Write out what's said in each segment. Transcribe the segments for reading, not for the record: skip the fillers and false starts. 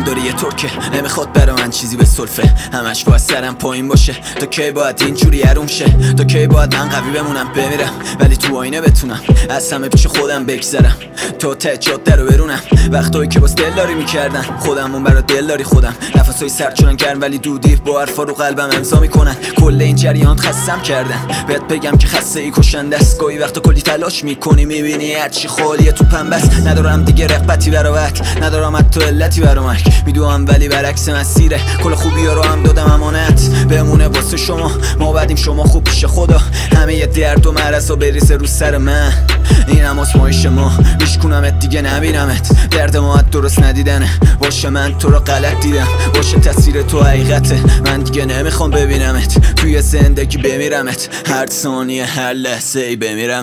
داره یه ترکه نمیخواد برا من چیزی به سلفه، همش باید سرم پایین باشه. تا کی باید اینجوری حروم شه؟ تا کی باید من قوی بمونم بمیرم ولی تو آینه بتونم از همه پیش خودم بگذرم، تا ته جاده رو برونم. وقتایی که باز دلداری میکردن خودمون برا دلداری خودم، نفسای سرد شدن گرم ولی دودی با حرفا رو قلبم امضا میکنن. کل این جریان خستم کردن، بهت بگم که خسته ای کشنده است. گاهی وقتا کلی تلاش میکنی میبینی هرچی خالیه تو پنبست. ندارم دیگه رغبتی برات، ندارم حتی علتی برام، میدونم ولی برعکس مسیره. کل خوبی ها رو هم دادم امانت بمونه واسه شما، ما بعدیم شما خوب پیش خدا. همه یه درد و مرض ها بریزه رو سر من، این هم آسمایش ما. میشکونمت دیگه نبینمت، درد ما درست ندیدنه. باشه من تو رو غلط دیدم، باشه تصویر تو حقیقته. من دیگه نمیخوام ببینمت توی زندگی بمیرمت، هر ثانیه هر لحظه ای بمیرم.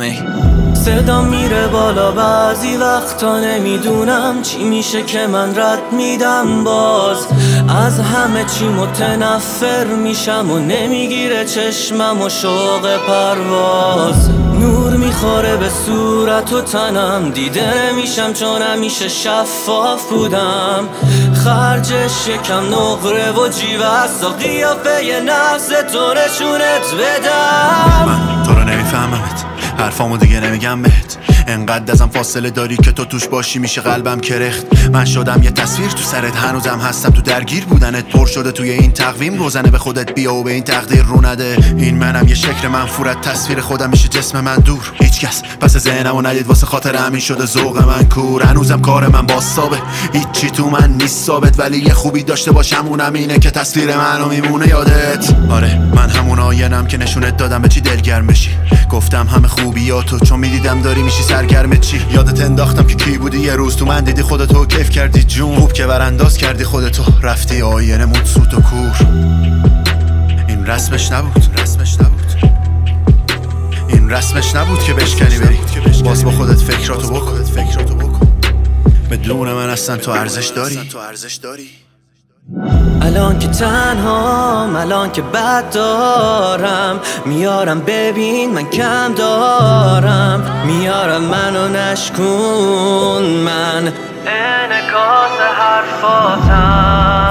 صدا میره بالا بعضی وقتا نمیدونم چی میشه که من رد میدم باز. از همه چی متنفر میشم و نمیگیره چشمم و شوق پرواز. نور میخوره به صورت و تنم، دیده نمیشم چون همیشه شفاف بودم. خرجش یکم نقره و جیوست و قیافه ی نفس تو نشونت بدم. من تو رو نمیفهممت، حرفامو دیگه نمیگم بهت. انقدر ازم فاصله داری که تو توش باشی میشه قلبم کرخت. من شدم یه تصویر تو سرت، هنوزم هستم تو درگیر بودنت. پر شده توی این تقویم روزنه به خودت بیا و به این تقدیر رو نده. این منم یه شکل منفورت، تصویر خودم میشه جسم من دور. هیچکس پس ذهنمو ندید واسه خاطر همین شده ذوق من کور. هنوزم کار من باسابه، هیچی تو من نیست ثابت، ولی یه خوبی داشته باشم اونم اینه که تصویر منو میمونه یادت. آره من همون آینم که نشونت دادم به چی دلگرم بشی. گفتم همه خوبیاتو چون میدیدم داری میشی سرگرم چی. یادت انداختم که کی بودی یه روز تو من دیدی خودتو کیف کردی جون. خوب که برانداز کردی خودتو، رفتی آینه مون سوت و کور. این رسمش نبود، این رسمش نبود که بشکنی بری. باز با خودت فکراتو بکن، بدون من اصلا تو ارزش داری. الان که تنهام، الان که بد دارم، میارم ببین من کم دارم. میارم منو نشکون، من انعکاس حرفاتم.